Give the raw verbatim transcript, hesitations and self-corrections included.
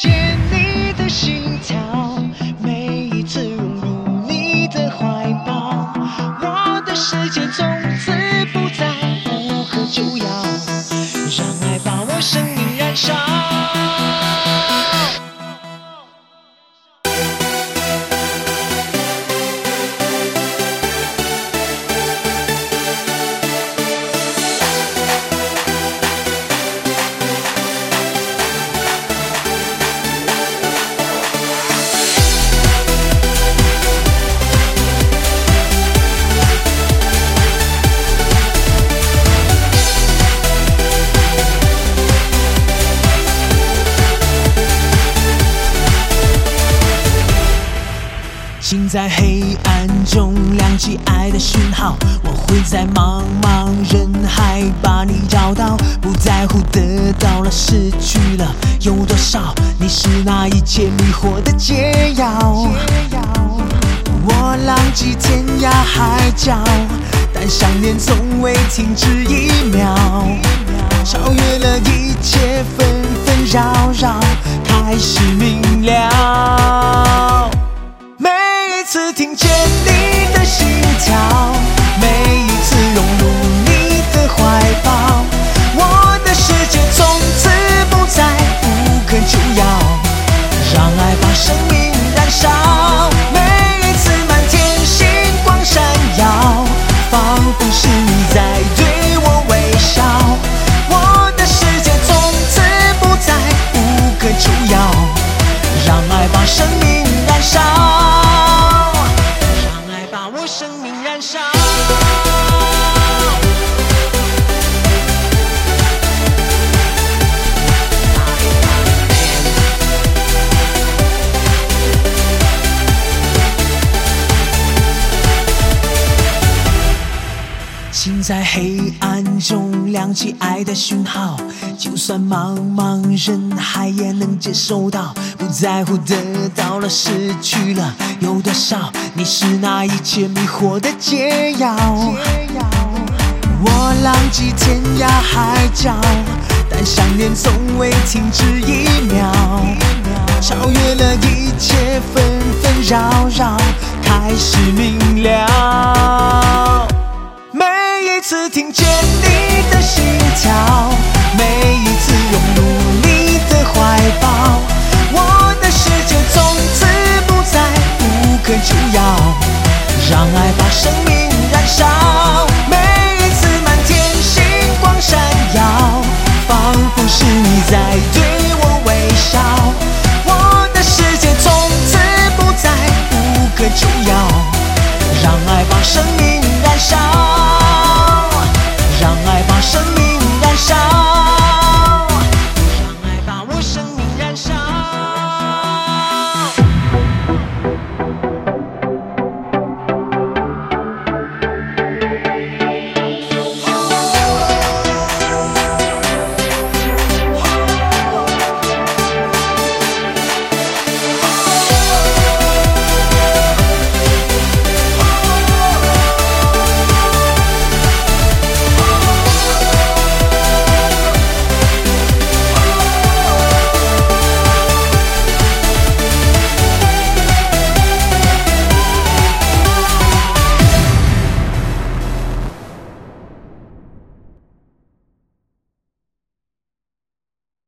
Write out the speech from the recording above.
见你的心跳，每一次融入你的怀抱，我的世界从此不再无可救药，让爱把我生命燃烧。 请在黑暗中亮起爱的讯号，我会在茫茫人海把你找到，不在乎得到了失去了有多少，你是那一切迷惑的解药。我浪迹天涯海角，但想念从未停止一秒，超越了一切纷纷扰扰，开始明了。每一次听见你的心跳，每一次融入你的怀抱，我的世界从此不再无可救药，让爱把生命燃烧。每一次满天星光闪耀，仿佛是你在对我微笑，我的世界从此不再无可救药，让爱把生命燃烧， 生命燃烧。 请在黑暗中亮起爱的讯号，就算茫茫人海也能接收到，不在乎得到了失去了有多少，你是那一切迷惑的解药。我浪迹天涯海角，但想念从未停止一秒，超越了一切纷纷扰扰，开始明了。每一次听见你的心跳，每一次融入